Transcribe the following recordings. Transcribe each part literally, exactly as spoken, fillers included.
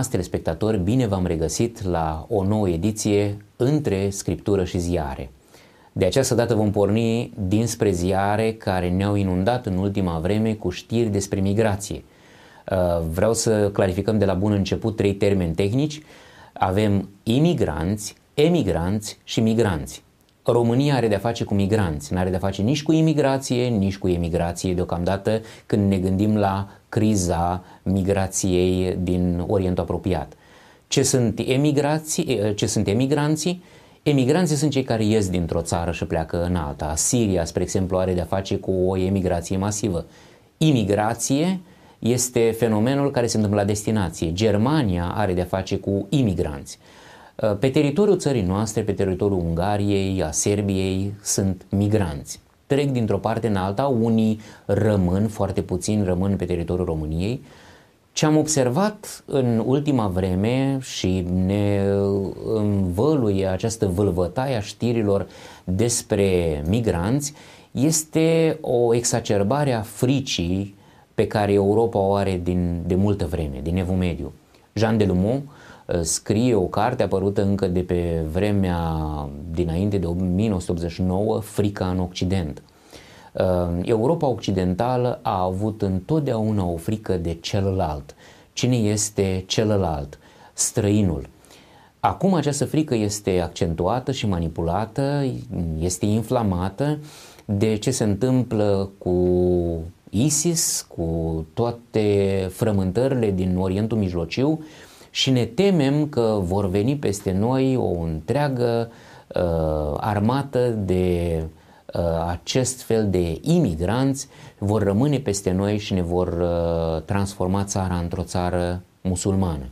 Stimați telespectatori, bine v-am regăsit la o nouă ediție Între Scriptură și Ziare. De această dată vom porni dinspre ziare care ne-au inundat în ultima vreme cu știri despre migrație. Vreau să clarificăm de la bun început trei termeni tehnici. Avem imigranți, emigranți și migranți. România are de-a face cu migranți, nu are de-a face nici cu imigrație, nici cu emigrație deocamdată când ne gândim la criza migrației din Orientul Apropiat. Ce sunt emigrații, ce sunt emigranții? Emigranții sunt cei care ies dintr-o țară și pleacă în alta. Siria, spre exemplu, are de-a face cu o emigrație masivă. Imigrație este fenomenul care se întâmplă la destinație. Germania are de-a face cu imigranți. Pe teritoriul țării noastre, pe teritoriul Ungariei, a Serbiei, sunt migranți. Trec dintr-o parte în alta, unii rămân, foarte puțini rămân pe teritoriul României. Ce am observat în ultima vreme și ne învăluie această vâlvătaie a știrilor despre migranți este o exacerbare a fricii pe care Europa o are din, de multă vreme, din Evul Mediu. Jean Delumeau scrie o carte apărută încă de pe vremea dinainte de o mie nouă sute optzeci și nouă, Frica în Occident. Europa Occidentală a avut întotdeauna o frică de celălalt. Cine este celălalt? Străinul. Acum această frică este accentuată și manipulată, este inflamată de ce se întâmplă cu ISIS, cu toate frământările din Orientul Mijlociu și ne temem că vor veni peste noi o întreagă uh, armată de uh, acest fel de imigranți, vor rămâne peste noi și ne vor uh, transforma țara într-o țară musulmană.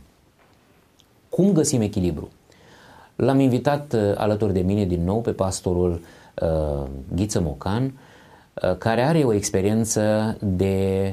Cum găsim echilibru? L-am invitat uh, alături de mine din nou pe pastorul uh, Ghiță Mocan, uh, care are o experiență de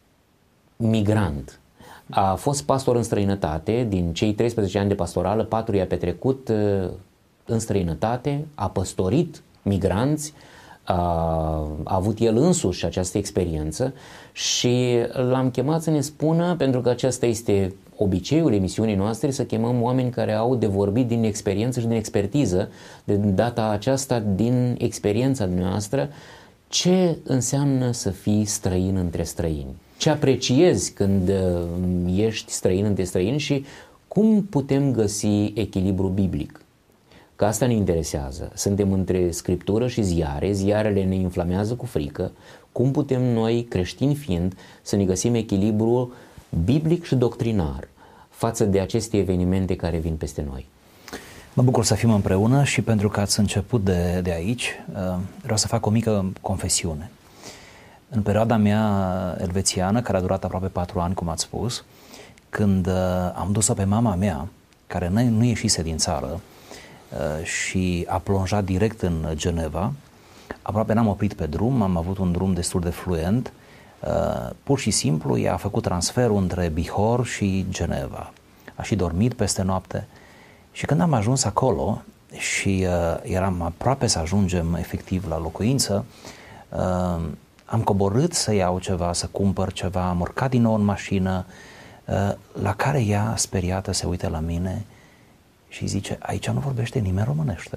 migrant. A fost pastor în străinătate, din cei treisprezece ani de pastorală, patru i-a petrecut în străinătate, a păstorit migranți, a, a avut el însuși această experiență și l-am chemat să ne spună, pentru că acesta este obiceiul emisiunii noastre, să chemăm oameni care au de vorbit din experiență și din expertiză, de data aceasta din experiența noastră, ce înseamnă să fii străin între străini. Ce apreciezi când ești străin între străini și cum putem găsi echilibru biblic? Că asta ne interesează. Suntem între scriptură și ziare, ziarele ne inflamează cu frică. Cum putem noi, creștini fiind, să ne găsim echilibru biblic și doctrinar față de aceste evenimente care vin peste noi? Mă bucur să fim împreună și pentru că ați început de, de aici, vreau să fac o mică confesiune. În perioada mea elvețiană, care a durat aproape patru ani, cum ați spus, când uh, am dus-o pe mama mea, care nu, nu ieșise din țară uh, și a plonjat direct în Geneva, aproape n-am oprit pe drum, am avut un drum destul de fluent, uh, pur și simplu ea a făcut transferul între Bihor și Geneva. A și dormit peste noapte și când am ajuns acolo și uh, eram aproape să ajungem efectiv la locuință, uh, am coborât să iau ceva, să cumpăr ceva, am urcat din nou în mașină, la care ea, speriată, se uită la mine și zice, aici nu vorbește nimeni românește.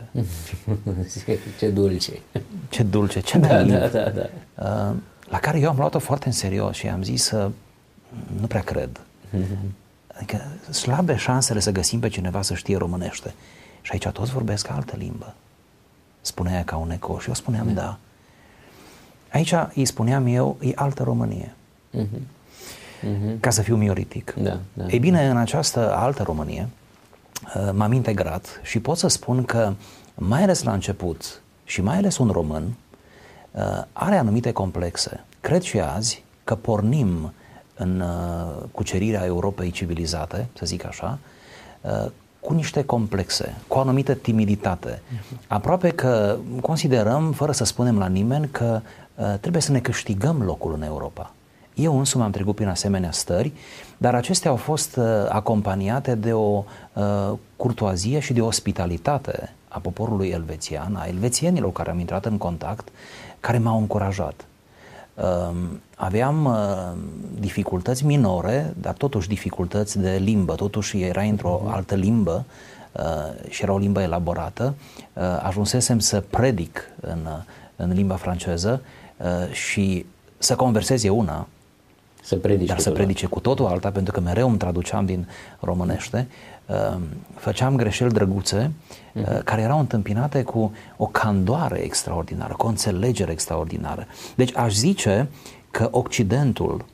Ce dulce! Ce dulce, ce da, naiv! Da, da, da. La care eu am luat-o foarte în serios și am zis, nu prea cred. Adică slabe șansele să găsim pe cineva să știe românește. Și aici toți vorbesc altă limbă. Spunea ea ca un eco și eu spuneam, da. da. Aici îi spuneam eu, e altă Românie. Uh-huh. Uh-huh. Ca să fiu mioritic. Da, da, Ei bine, în această altă Românie m-am integrat și pot să spun că, mai ales la început, și mai ales un român, are anumite complexe. Cred și azi că pornim în cucerirea Europei civilizate, să zic așa, cu niște complexe, cu o anumită timiditate. Uh-huh. Aproape că considerăm, fără să spunem la nimeni, că uh, trebuie să ne câștigăm locul în Europa. Eu însumi am trecut prin asemenea stări, dar acestea au fost uh, acompaniate de o uh, curtoazie și de o ospitalitate a poporului elvețian, a elvețienilor care am intrat în contact, care m-au încurajat. aveam dificultăți minore, dar totuși dificultăți de limbă, totuși erai într-o altă limbă și era o limbă elaborată. Ajunsesem să predic în, în limba franceză și să conversez e una, să predice dar să predice cu totul alta, pentru că mereu îmi traduceam din românește. Făceam greșeli drăguțe uh-huh. care erau întâmpinate cu o candoare extraordinară, cu o înțelegere extraordinară. Deci aș zice că Occidentul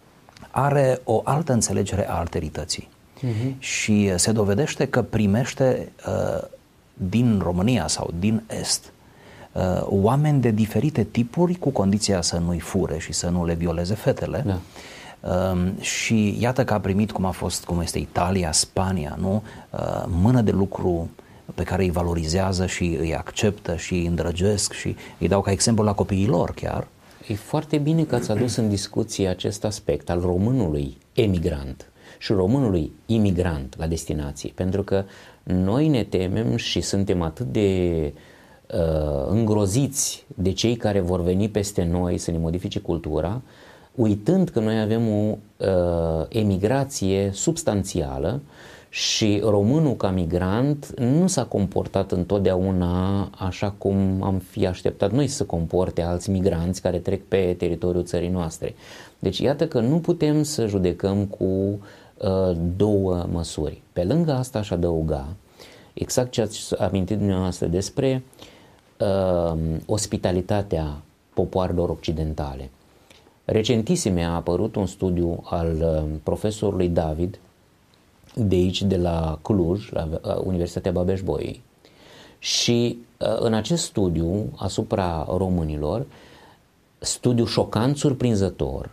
are o altă înțelegere a alterității uh-huh. și se dovedește că primește uh, din România sau din Est uh, oameni de diferite tipuri, cu condiția să nu-i fure și să nu le violeze fetele. Da. Uh, și iată că a primit, cum a fost, cum este Italia, Spania, nu? Uh, mână de lucru pe care îi valorizează și îi acceptă și îi îndrăgesc și îi dau ca exemplu la copiii lor chiar. E foarte bine că ați adus în discuție acest aspect al românului emigrant și românului imigrant la destinație, pentru că noi ne temem și suntem atât de uh, îngroziți de cei care vor veni peste noi să ne modifice cultura, uitând că noi avem o uh, emigrație substanțială și românul ca migrant nu s-a comportat întotdeauna așa cum am fi așteptat noi să se comporte alți migranți care trec pe teritoriul țării noastre. Deci iată că nu putem să judecăm cu uh, două măsuri. Pe lângă asta aș adăuga exact ce ați amintit dumneavoastră despre uh, ospitalitatea popoarelor occidentale. Recentisime a apărut un studiu al uh, profesorului David de aici, de la Cluj, la Universitatea Babeș-Bolyai. Și uh, în acest studiu asupra românilor, studiu șocant, surprinzător,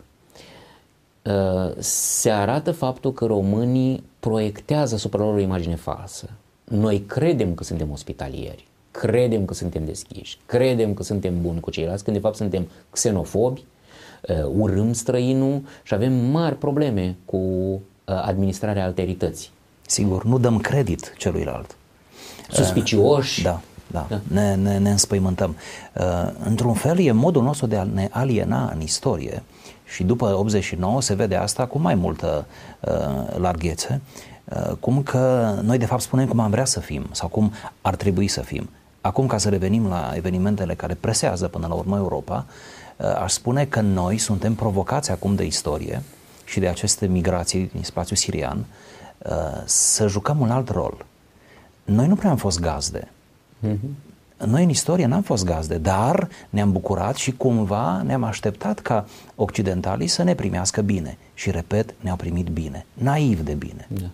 uh, se arată faptul că românii proiectează asupra lor o imagine falsă. Noi credem că suntem ospitalieri, credem că suntem deschiși, credem că suntem buni cu ceilalți, când de fapt suntem xenofobi, uh, urâm străinul și avem mari probleme cu administrarea alterității. Sigur, nu dăm credit celuilalt. Suspicioși. Da, da, da. Ne, ne, ne înspăimântăm. Într-un fel e modul nostru de a ne aliena în istorie și după optzeci și nouă se vede asta cu mai multă larghețe, cum că noi de fapt spunem cum am vrea să fim sau cum ar trebui să fim. Acum, ca să revenim la evenimentele care presează până la urmă Europa, aș spune că noi suntem provocați acum de istorie și de aceste migrații din spațiul sirian, să jucăm un alt rol. Noi nu prea am fost gazde. Mm-hmm. Noi în istorie n-am fost gazde, dar ne-am bucurat și cumva ne-am așteptat ca occidentalii să ne primească bine. Și repet, ne-au primit bine, naiv de bine. Yeah.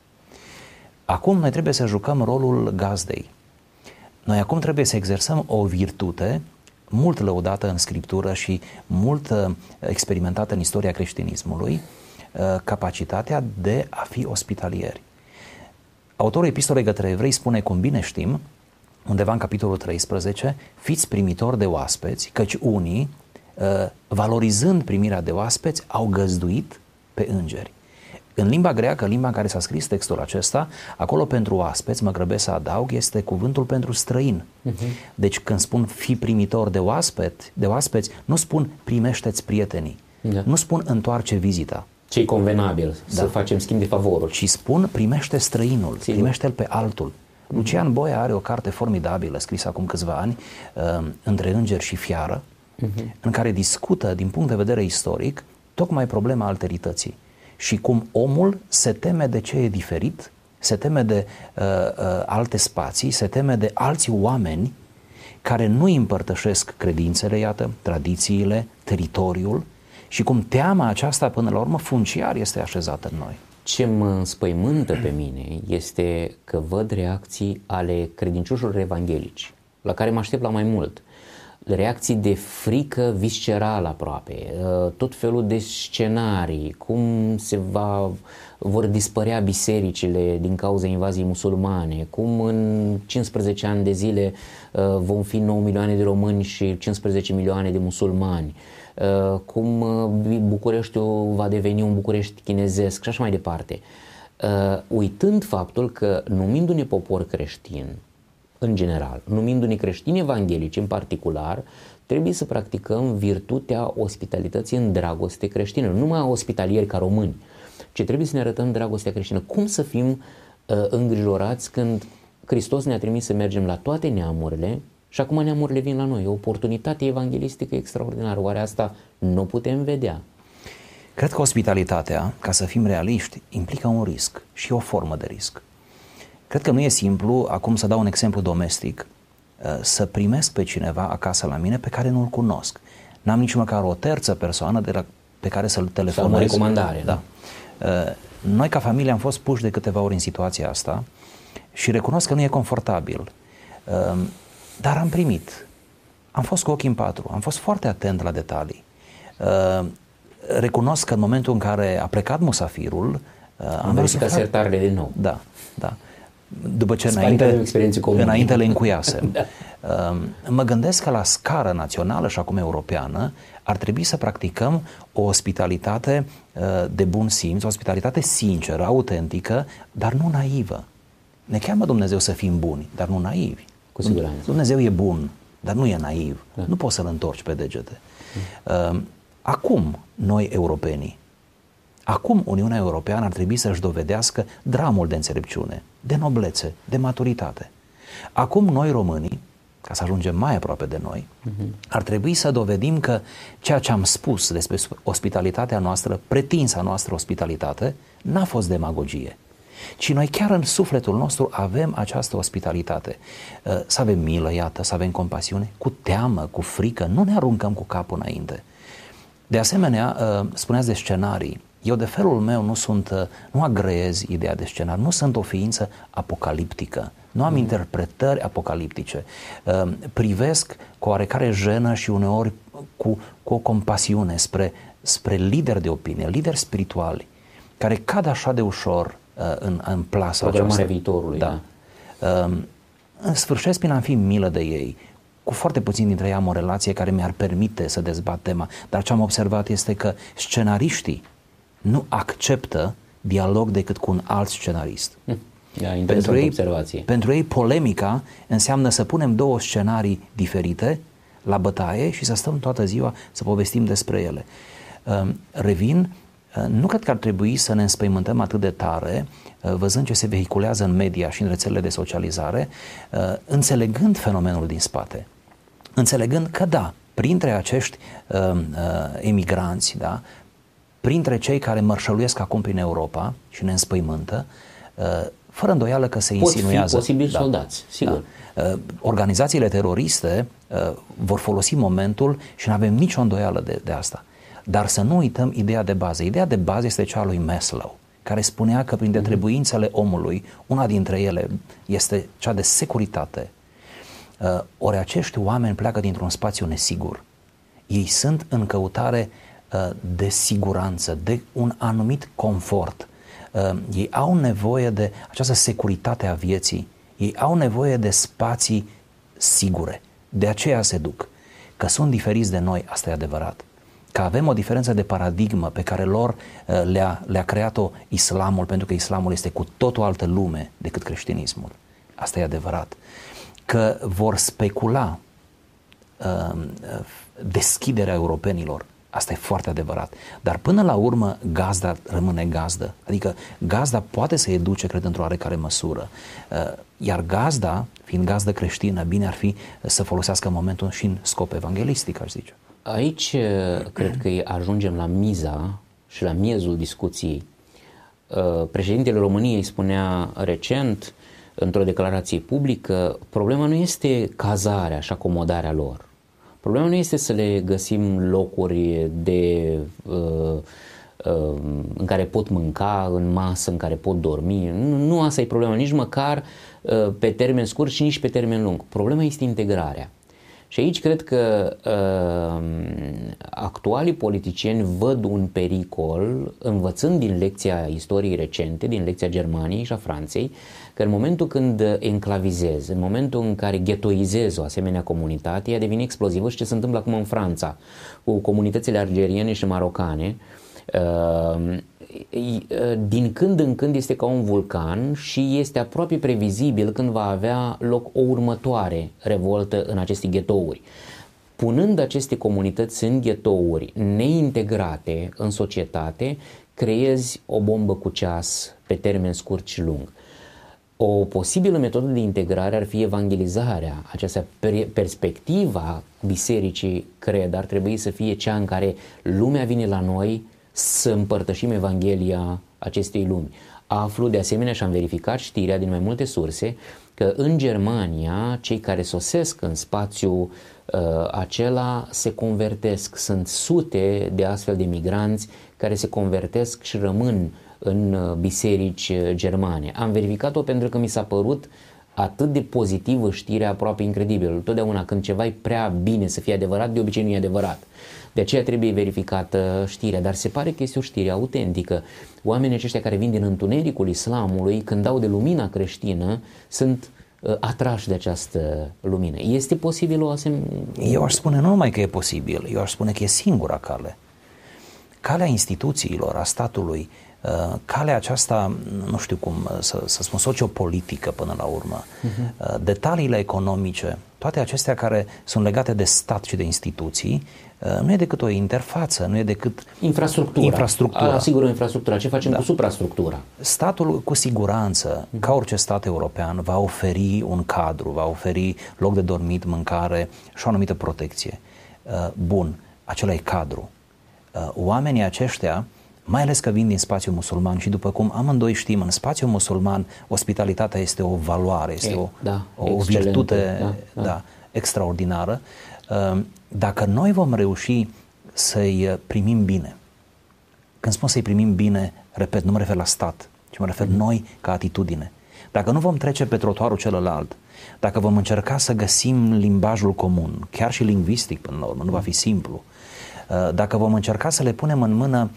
Acum noi trebuie să jucăm rolul gazdei. Noi acum trebuie să exersăm o virtute mult lăudată în Scriptură și mult experimentată în istoria creștinismului, capacitatea de a fi ospitalieri. Autorul Epistolei către Evrei spune, cum bine știm, undeva în capitolul treisprezece, fiți primitori de oaspeți, căci unii, valorizând primirea de oaspeți, au găzduit pe îngeri. În limba greacă, limba în care s-a scris textul acesta, acolo pentru oaspeți, mă grăbesc să adaug, este cuvântul pentru străin. Uh-huh. Deci când spun fi primitor de oaspeți, de oaspeți, nu spun primește-ți prietenii, da. Nu spun întoarce vizita. Ce-i convenabil, da. Să facem schimb de favoruri. Ci spun primește străinul, Sigur. Primește-l pe altul. Uh-huh. Lucian Boia are o carte formidabilă, scrisă acum câțiva ani, uh, Între îngeri și fiară, uh-huh. în care discută, din punct de vedere istoric, tocmai problema alterității. Și cum omul se teme de ce e diferit, se teme de uh, uh, alte spații, se teme de alți oameni care nu îi împărtășesc credințele, iată, tradițiile, teritoriul, și cum teama aceasta până la urmă funciar este așezată în noi. Ce mă înspăimântă pe mine este că văd reacții ale credincioșilor evanghelici, la care mă aștept la mai mult. Reacții de frică viscerală aproape, tot felul de scenarii, cum se va, vor dispărea bisericile din cauza invaziei musulmane, cum în cincisprezece ani de zile vom fi nouă milioane de români și cincisprezece milioane de musulmani, cum Bucureștiul va deveni un București chinezesc și așa mai departe. Uitând faptul că, numindu-ne popor creștin, în general, numindu-ne creștini evanghelici în particular, trebuie să practicăm virtutea ospitalității în dragoste creștină, nu numai ospitalieri ca români, ci trebuie să ne arătăm dragostea creștină. Cum să fim uh, îngrijorați când Hristos ne-a trimis să mergem la toate neamurile și acum neamurile vin la noi? E o oportunitate evanghelistică extraordinară. Oare asta nu putem vedea? Cred că ospitalitatea, ca să fim realiști, implică un risc și o formă de risc. Cred că nu e simplu, acum să dau un exemplu domestic, să primesc pe cineva acasă la mine pe care nu-l cunosc. N-am nici măcar o terță persoană de la, pe care să-l telefonez. Sau o recomandare. Da. Noi ca familie am fost puși de câteva ori în situația asta și recunosc că nu e confortabil. Dar am primit. Am fost cu ochii în patru, am fost foarte atent la detalii. Recunosc că în momentul în care a plecat musafirul, am verificat sertarele din nou. Da, da. După ce înainte, înainte le încuiasem. Da. Mă gândesc că la scară națională și acum europeană ar trebui să practicăm o ospitalitate de bun simț, o ospitalitate sinceră, autentică, dar nu naivă. Ne cheamă Dumnezeu să fim buni, dar nu naivi. Cu siguranță. Dumnezeu e bun, dar nu e naiv. Da. Nu poți să-L întorci pe degete. Da. Acum, noi europenii, acum Uniunea Europeană ar trebui să-și dovedească dramul de înțelepciune, de noblețe, de maturitate. Acum noi românii, ca să ajungem mai aproape de noi, uh-huh. ar trebui să dovedim că ceea ce am spus despre ospitalitatea noastră, pretinsa noastră ospitalitate, n-a fost demagogie, ci noi chiar în sufletul nostru avem această ospitalitate. Să avem milă, iată, să avem compasiune, cu teamă, cu frică, nu ne aruncăm cu capul înainte. De asemenea, spuneați de scenarii. Eu de felul meu nu sunt, nu agreez ideea de scenariu, nu sunt o ființă apocaliptică, nu am mm. interpretări apocaliptice. Privesc cu oarecare jenă și uneori cu, cu o compasiune spre, spre lideri de opinie, lideri spirituali, care cad așa de ușor în, în plasa aceasta. Viitorului. Da. Da. Sfârșesc prin a fi milă de ei. Cu foarte puțin dintre ei am o relație care mi-ar permite să dezbat tema, dar ce am observat este că scenariștii nu acceptă dialog decât cu un alt scenarist. Ja, pentru, ei, observație. pentru ei polemica înseamnă să punem două scenarii diferite la bătaie și să stăm toată ziua să povestim despre ele. Revin, nu cred că ar trebui să ne înspăimântăm atât de tare văzând ce se vehiculează în media și în rețelele de socializare, înțelegând fenomenul din spate. Înțelegând că da, printre acești uh, uh, emigranți, da, printre cei care mărșăluiesc acum prin Europa și ne înspăimântă, uh, fără îndoială că se Pot insinuează. Pot fi posibili da, soldați, sigur. Da. Uh, organizațiile teroriste uh, vor folosi momentul și nu avem nicio îndoială de, de asta. Dar să nu uităm ideea de bază. Ideea de bază este cea a lui Maslow, care spunea că printre trebuințele omului, una dintre ele este cea de securitate. Uh, ori acești oameni pleacă dintr-un spațiu nesigur. Ei sunt în căutare uh, de siguranță, de un anumit confort. Uh, ei au nevoie de această securitate a vieții. Ei au nevoie de spații sigure. De aceea se duc. Că sunt diferiți de noi, asta e adevărat. Că avem o diferență de paradigmă pe care lor uh, le-a, le-a creat-o islamul, pentru că islamul este cu tot o altă lume decât creștinismul. Asta e adevărat. Că vor specula uh, deschiderea europenilor, asta e foarte adevărat. Dar până la urmă gazda rămâne gazdă. Adică gazda poate să educe, cred, într-o oarecare măsură. Uh, iar gazda, fiind gazdă creștină, bine ar fi să folosească momentul și în scop evanghelistic, aș zice. Aici cred că ajungem la miza și la miezul discuției. Președintele României spunea recent, într-o declarație publică, problema nu este cazarea și acomodarea lor. Problema nu este să le găsim locuri de, în care pot mânca, în masă, în care pot dormi. Nu, nu asta e problema, nici măcar pe termen scurt și nici pe termen lung. Problema este integrarea. Și aici cred că uh, actualii politicieni văd un pericol, învățând din lecția istoriei recente, din lecția Germaniei și a Franței, că în momentul când enclavizezi, în momentul în care ghetoizezi o asemenea comunitate, ea devine explozivă. Și ce se întâmplă acum în Franța cu comunitățile algeriene și marocane, uh, din când în când este ca un vulcan și este aproape previzibil când va avea loc o următoare revoltă în aceste ghetouri. punând aceste comunități în ghetouri neintegrate în societate, creezi o bombă cu ceas pe termen scurt și lung. O posibilă metodă de integrare ar fi evangelizarea. Această perspectiva bisericii, cred, ar trebui să fie cea în care lumea vine la noi să împărtășim Evanghelia acestei lumi. Aflu de asemenea și am verificat știrea din mai multe surse că în Germania cei care sosesc în spațiul uh, acela se convertesc. Sunt sute de astfel de migranți care se convertesc și rămân în biserici germane. Am verificat-o pentru că mi s-a părut atât de pozitivă știrea, aproape incredibilă. Totdeauna când ceva e prea bine să fie adevărat, de obicei nu e adevărat. De aceea trebuie verificată știrea, dar se pare că este o știre autentică. Oamenii aceștia care vin din întunericul islamului, când dau de lumina creștină, sunt uh, atrași de această lumină. Este posibil o asemenea... Eu aș spune nu numai că e posibil, eu aș spune că e singura cale. Calea instituțiilor, a statului, calea aceasta, nu știu cum să, să spun, sociopolitică până la urmă, uh-huh. detaliile economice, toate acestea care sunt legate de stat și de instituții, nu e decât o interfață, nu e decât infrastructura. infrastructura. Asigură infrastructura. Ce facem da. cu suprastructura? Statul, cu siguranță, uh-huh. ca orice stat european, va oferi un cadru, va oferi loc de dormit, mâncare și o anumită protecție. Bun, acela e cadru. Oamenii aceștia, mai ales că vin din spațiul musulman și după cum amândoi știm, în spațiul musulman ospitalitatea este o valoare, este e, o, da, o virtute da, da. Da, extraordinară. Dacă noi vom reuși să-i primim bine, când spun să-i primim bine, repet, nu mă refer la stat, ci mă refer mm-hmm. noi ca atitudine. Dacă nu vom trece pe trotuarul celălalt, dacă vom încerca să găsim limbajul comun, chiar și lingvistic până la urmă, nu va fi simplu, dacă vom încerca să le punem în mână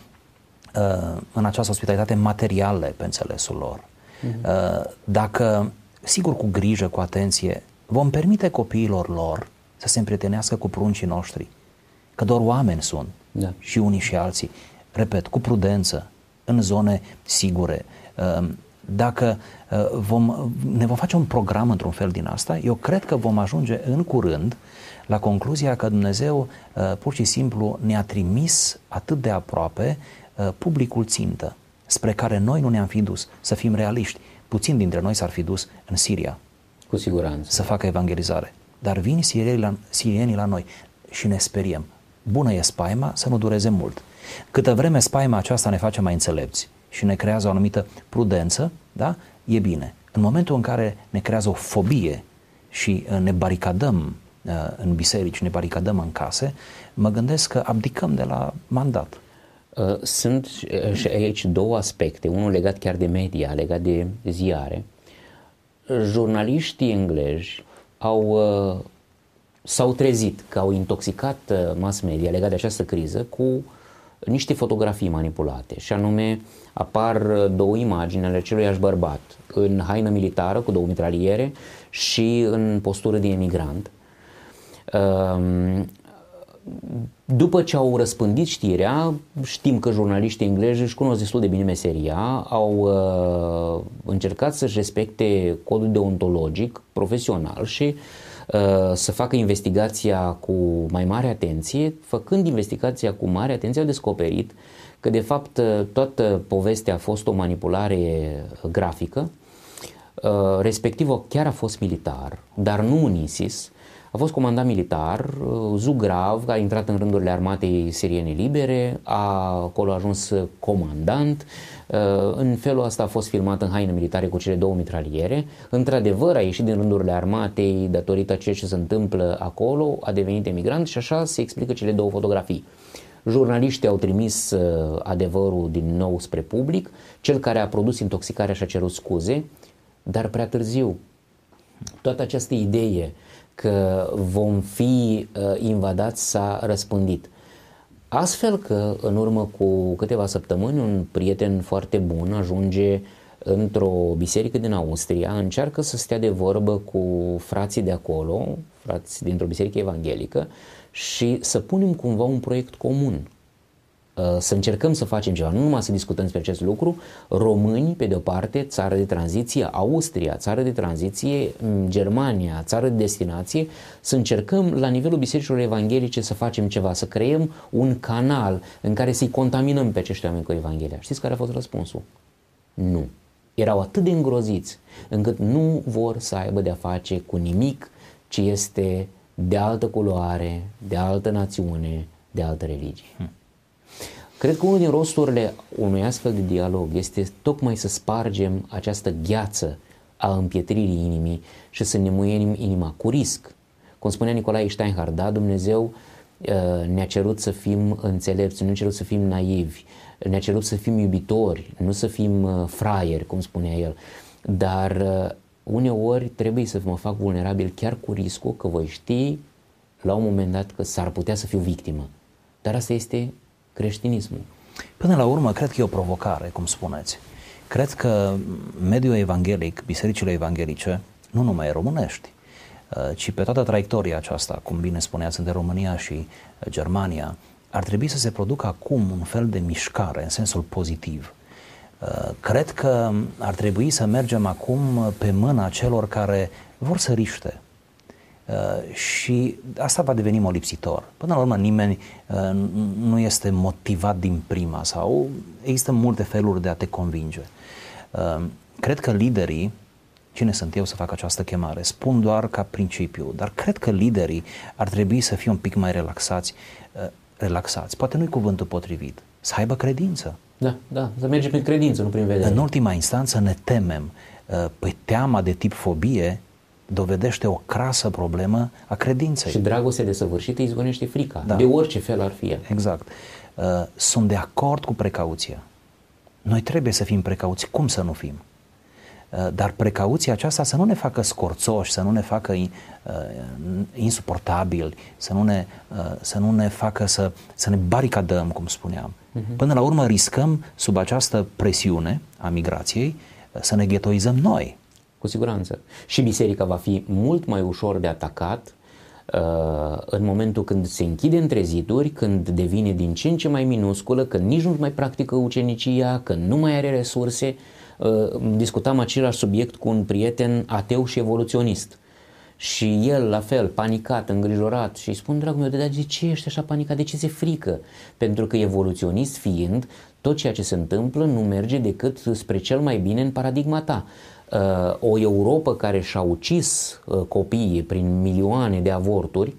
în această ospitalitate materiale pe înțelesul lor. Uh-huh. Dacă, sigur cu grijă, cu atenție, vom permite copiilor lor să se împrietenească cu pruncii noștri, că doar oameni sunt, da. și unii și alții, repet, cu prudență, în zone sigure. Dacă vom, ne vom face un program într-un fel din asta, eu cred că vom ajunge în curând la concluzia că Dumnezeu pur și simplu ne-a trimis atât de aproape publicul țintă, spre care noi nu ne-am fi dus, să fim realiști. Puțin dintre noi s-ar fi dus în Siria. Cu siguranță. Să facă evangelizare. Dar vin sirienii la, sirienii la noi și ne speriem. Bună e spaima, să nu dureze mult. Câtă vreme spaima aceasta ne face mai înțelepți și ne creează o anumită prudență, da? E bine. În momentul în care ne creează o fobie și ne baricadăm în biserici, ne baricadăm în case, mă gândesc că abdicăm de la mandat. Sunt și aici două aspecte, unul legat chiar de media, legat de ziare. Jurnaliștii englezi au, s-au trezit că au intoxicat mass media legat de această criză cu niște fotografii manipulate, și anume apar două imagini ale aceluiași bărbat în haină militară cu două mitraliere și în postură de emigrant. După ce au răspândit știrea, știm că jurnaliștii englezi își cunosc destul de bine meseria, au uh, încercat să-și respecte codul deontologic profesional și uh, să facă investigația cu mai mare atenție. Făcând investigația cu mare atenție, au descoperit că de fapt toată povestea a fost o manipulare grafică, uh, respectiv chiar a fost militar, dar nu un ISIS. A fost comandant militar, Zugrav, care a intrat în rândurile armatei siriene libere, a, acolo a ajuns comandant. În felul ăsta a fost filmat în haine militare cu cele două mitraliere. Într-adevăr a ieșit din rândurile armatei datorită ceea ce se întâmplă acolo, a devenit emigrant și așa se explică cele două fotografii. Jurnaliștii au trimis adevărul din nou spre public, cel care a produs intoxicarea și-a cerut scuze, dar prea târziu. Toată această idee că vom fi uh, invadați s-a răspândit. Astfel că în urmă cu câteva săptămâni un prieten foarte bun ajunge într-o biserică din Austria, încearcă să stea de vorbă cu frații de acolo, frați dintr-o biserică evanghelică, și să punem cumva un proiect comun. să încercăm să facem ceva, nu numai să discutăm despre acest lucru, români, pe de-o parte, țară de tranziție, Austria, țară de tranziție, Germania, țară de destinație, să încercăm la nivelul bisericilor evanghelice să facem ceva, să creăm un canal în care să-i contaminăm pe acești oameni cu Evanghelia. Știți care a fost răspunsul? Nu. Erau atât de îngroziți încât nu vor să aibă de-a face cu nimic ce este de altă culoare, de altă națiune, de altă religie. Hmm. Cred că unul din rosturile unui astfel de dialog este tocmai să spargem această gheață a împietririi inimii și să ne muierim inima cu risc. Cum spunea Nicolae Steinhardt, da, Dumnezeu uh, ne-a cerut să fim înțelepți, nu ne-a cerut să fim naivi, ne-a cerut să fim iubitori, nu să fim uh, fraieri, cum spunea el. Dar uh, uneori trebuie să mă fac vulnerabil chiar cu riscul că voi ști la un moment dat că s-ar putea să fiu victimă. Dar asta este creștinismul. Până la urmă, cred că e o provocare, cum spuneți. Cred că mediul evanghelic, bisericile evanghelice, nu numai românești, ci pe toată traiectoria aceasta, cum bine spuneați, între România și Germania, ar trebui să se producă acum un fel de mișcare, în sensul pozitiv. Cred că ar trebui să mergem acum pe mâna celor care vor să riște. Uh, și asta va deveni molipsitor. Până la urmă nimeni uh, nu este motivat din prima sau există multe feluri de a te convinge. Uh, cred că liderii, cine sunt eu să fac această chemare, spun doar ca principiu, dar cred că liderii ar trebui să fie un pic mai relaxați, uh, relaxați. Poate nu-i cuvântul potrivit, să aibă credință. Da, da, să mergem prin credință, nu prin vedere. În ultima instanță ne temem. Uh, păi teama de tip fobie dovedește o crasă problemă a credinței. Și dragostea desăvârșită izgonește frica, da. De orice fel ar fi. Exact. Uh, sunt de acord cu precauția. Noi trebuie să fim precauți. Cum să nu fim? Uh, dar precauția aceasta să nu ne facă scorțoși, să nu ne facă uh, insuportabili, să nu ne, uh, să nu ne facă să, să ne baricadăm, cum spuneam. Uh-huh. Până la urmă riscăm, sub această presiune a migrației, uh, să ne ghetoizăm noi. Cu siguranță. Și biserica va fi mult mai ușor de atacat uh, în momentul când se închide între ziduri, când devine din ce în ce mai minusculă, când nici nu mai practică ucenicia, când nu mai are resurse. Uh, discutam același subiect cu un prieten ateu și evoluționist. Și el, la fel, panicat, îngrijorat, și îi spun, dragul meu, dar de ce ești așa panicat? De ce ți-e frică? Pentru că evoluționist fiind, tot ceea ce se întâmplă nu merge decât spre cel mai bine în paradigma ta. O Europă care și-a ucis copiii prin milioane de avorturi,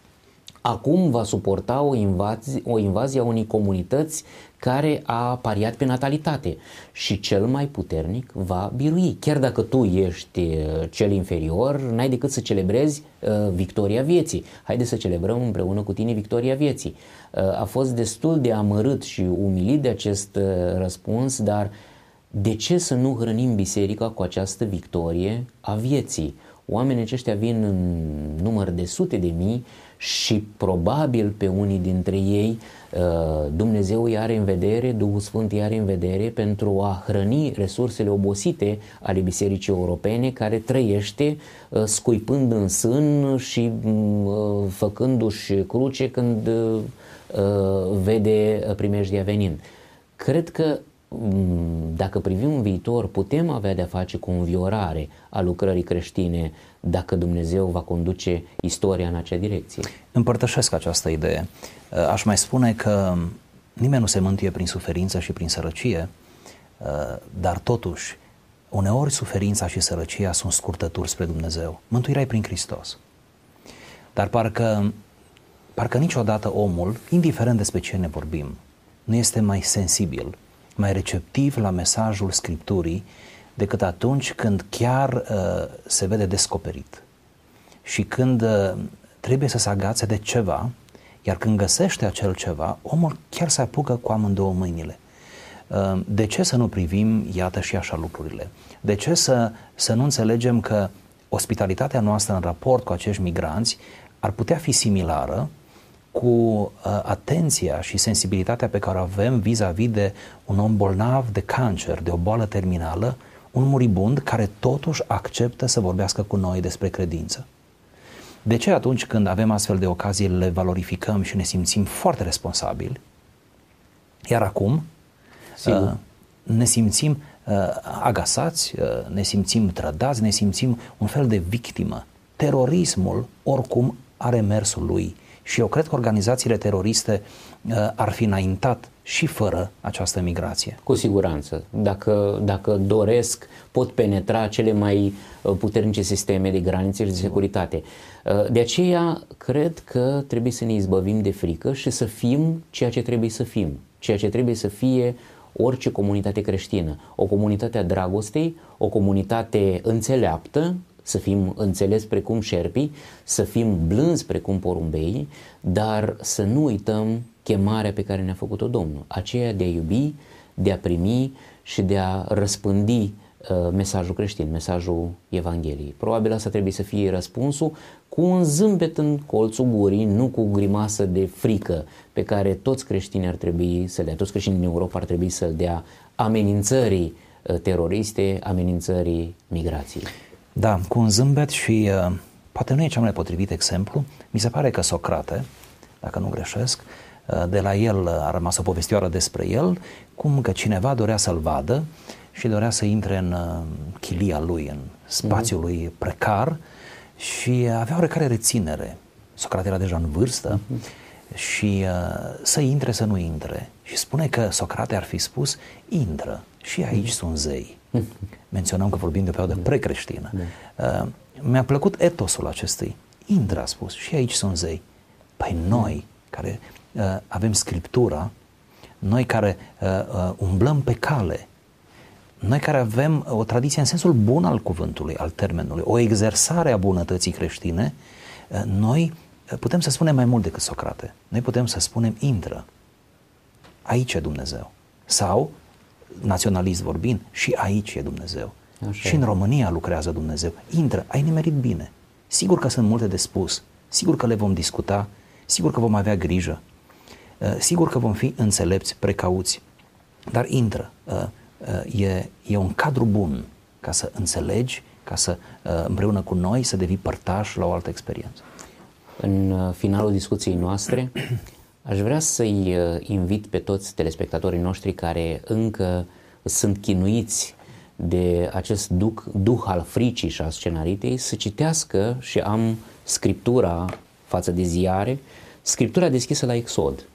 acum va suporta o invazie, o invazie a unei comunități care a pariat pe natalitate și cel mai puternic va birui. Chiar dacă tu ești cel inferior, n-ai decât să celebrezi uh, victoria vieții. Haide să celebrăm împreună cu tine victoria vieții. Uh, a fost destul de amărât și umilit de acest uh, răspuns, dar de ce să nu hrănim biserica cu această victorie a vieții? Oamenii aceștia vin în număr de sute de mii și probabil pe unii dintre ei Dumnezeu îi are în vedere, Duhul Sfânt îi are în vedere pentru a hrăni resursele obosite ale Bisericii Europene, care trăiește scuipând în sân și făcându-și cruce când vede primejdia venind. Cred că dacă privim în viitor, putem avea de-a face cu o înviorare a lucrării creștine dacă Dumnezeu va conduce istoria în acea direcție. Împărtășesc această idee. Aș mai spune că nimeni nu se mântuie prin suferință și prin sărăcie, dar totuși, uneori suferința și sărăcia sunt scurtături spre Dumnezeu. Mântuirea e prin Hristos. Dar parcă, parcă niciodată omul, indiferent despre ce ne vorbim, nu este mai sensibil, mai receptiv la mesajul Scripturii decât atunci când chiar uh, se vede descoperit și când uh, trebuie să se agațe de ceva, iar când găsește acel ceva, omul chiar se apucă cu amândouă mâinile. Uh, de ce să nu privim, iată, și așa lucrurile? De ce să, să nu înțelegem că ospitalitatea noastră în raport cu acești migranți ar putea fi similară cu uh, atenția și sensibilitatea pe care o avem vis-a-vis de un om bolnav de cancer, de o boală terminală, un muribund care totuși acceptă să vorbească cu noi despre credință. De ce atunci când avem astfel de ocazii le valorificăm și ne simțim foarte responsabili, Iar acum uh, ne simțim uh, agasați, uh, ne simțim trădați, ne simțim un fel de victimă. Terorismul oricum are mersul lui și eu cred că organizațiile teroriste uh, ar fi înaintat și fără această migrație. Cu siguranță. Dacă, dacă doresc, pot penetra cele mai puternice sisteme de granițe și de securitate. De aceea, cred că trebuie să ne izbăvim de frică și să fim ceea ce trebuie să fim. Ceea ce trebuie să fie orice comunitate creștină. O comunitate a dragostei, o comunitate înțeleaptă, să fim înțeles precum șerpii, să fim blânzi precum porumbei, dar să nu uităm chemarea pe care ne-a făcut-o Domnul, aceea de a iubi, de a primi și de a răspândi uh, mesajul creștin, mesajul Evangheliei. Probabil asta trebuie să fie răspunsul, cu un zâmbet în colțul gurii, nu cu grimasă de frică pe care toți creștinii ar trebui să le dea, toți creștinii din Europa ar trebui să-l dea amenințării uh, teroriste, amenințării migrației. Da, cu un zâmbet și uh, poate nu e cel mai potrivit exemplu, mi se pare că Socrate, dacă nu greșesc, de la el a rămas o povestioară despre el, cum că cineva dorea să-l vadă și dorea să intre în chilia lui, în spațiul lui precar și avea oarecare reținere. Socrate era deja în vârstă și uh, să intre, să nu intre. Și spune că Socrate ar fi spus, intră, și aici sunt zei. Menționăm că vorbim de o perioadă precreștină. Uh, mi-a plăcut etosul acestui. Intră, a spus, și aici sunt zei. Păi noi, care uh, avem Scriptura, noi care uh, uh, umblăm pe cale, noi care avem o tradiție în sensul bun al cuvântului, al termenului, o exersare a bunătății creștine, uh, noi putem să spunem mai mult decât Socrate. Noi putem să spunem, intră, aici e Dumnezeu. Sau, naționalist vorbind, și aici e Dumnezeu. Așa și e. În România lucrează Dumnezeu. Intră, ai nimerit bine. Sigur că sunt multe de spus, sigur că le vom discuta, sigur că vom avea grijă, sigur că vom fi înțelepți, precauți, dar intră. E, e un cadru bun ca să înțelegi, ca să împreună cu noi să devii părtaș la o altă experiență. În finalul discuției noastre, aș vrea să-i invit pe toți telespectatorii noștri care încă sunt chinuiți de acest duh, duh al fricii și al scenaritei să citească, și am Scriptura față de ziare, Scriptura deschisă la Exod.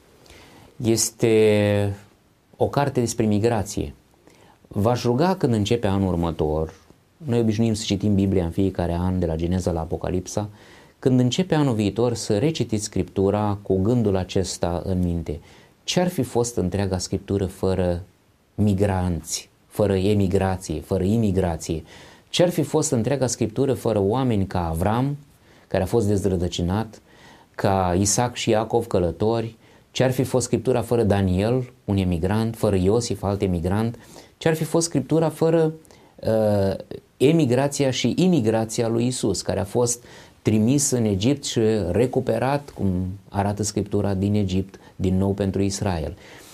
Este o carte despre migrație. V-aș ruga când începe anul următor, noi obișnuim să citim Biblia în fiecare an de la Geneza la Apocalipsa, când începe anul viitor să recitiți Scriptura cu gândul acesta în minte. Ce-ar fi fost întreaga Scriptură fără migranți, fără emigrație, fără imigrație? Ce-ar fi fost întreaga Scriptură fără oameni ca Avram, care a fost dezrădăcinat, ca Isaac și Iacov, călători? Ce-ar fi fost Scriptura fără Daniel, un emigrant, fără Iosif, alt emigrant? Ce-ar fi fost Scriptura fără uh, emigrația și imigrația lui Isus, care a fost trimis în Egipt și recuperat, cum arată Scriptura, din Egipt, din nou pentru Israel.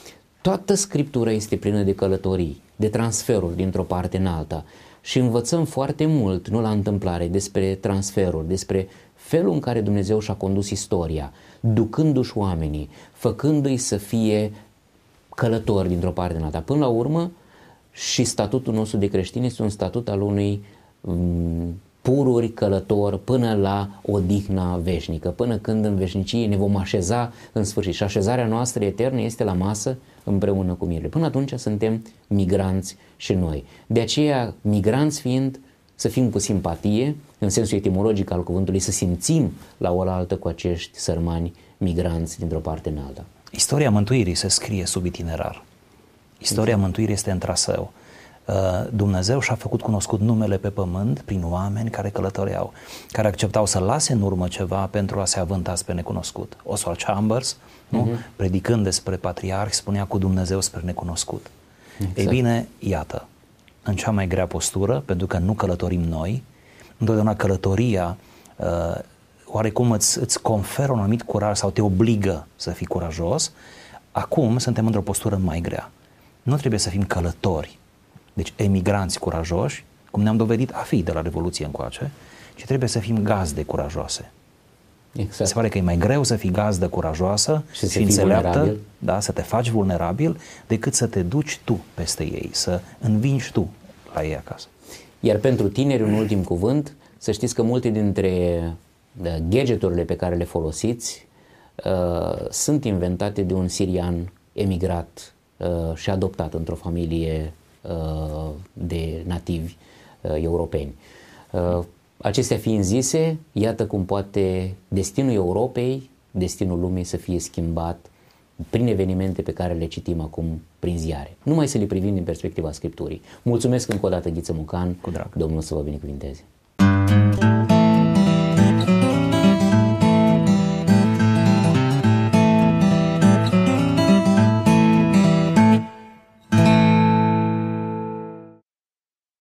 Toată Scriptura este plină de călătorii, de transferuri dintr-o parte în alta și învățăm foarte mult, nu la întâmplare, despre transferuri, despre felul în care Dumnezeu și-a condus istoria, ducându-și oamenii, făcându-i să fie călători dintr-o parte în alta. Până la urmă, și statutul nostru de creștin este un statut al unui um, pururi călător până la odihna veșnică, până când în veșnicie ne vom așeza în sfârșit. Și așezarea noastră eternă este la masă împreună cu mirele. Până atunci suntem migranți și noi. De aceea, migranți fiind, să fim cu simpatie, în sensul etimologic al cuvântului, să simțim la oaltă cu acești sărmani migranți dintr-o parte în alta. Istoria mântuirii se scrie sub itinerar. Istoria exact. Mântuirii este în traseu. Dumnezeu și-a făcut cunoscut numele pe pământ prin oameni care călătoreau, care acceptau să lase în urmă ceva pentru a se avânta spre necunoscut. Oswald Chambers, nu? Uh-huh. predicând despre patriarhi, spunea cu Dumnezeu spre necunoscut. Exact. Ei bine, iată, în cea mai grea postură, pentru că nu călătorim noi, întotdeauna călătoria uh, oarecum îți, îți conferă un anumit curaj sau te obligă să fii curajos. Acum suntem într-o postură mai grea. Nu trebuie să fim călători, deci emigranți curajoși, cum ne-am dovedit a fi de la Revoluție încoace, ci trebuie să fim gazde curajoase. Exact. Se pare că e mai greu să fii gazdă curajoasă și, și înțeleaptă, da, să te faci vulnerabil, decât să te duci tu peste ei, să învingi tu la ei acasă. Iar pentru tineri, un ultim cuvânt, să știți că multe dintre gadgeturile pe care le folosiți uh, sunt inventate de un sirian emigrat uh, și adoptat într-o familie uh, de nativi uh, europeni. Uh, acestea fiind zise, iată cum poate destinul Europei, destinul lumii să fie schimbat prin evenimente pe care le citim acum prin ziare. Numai să le privim din perspectiva Scripturii. Mulțumesc încă o dată, Ghiță Mucan. Cu drag. Domnul să vă binecuvinteze.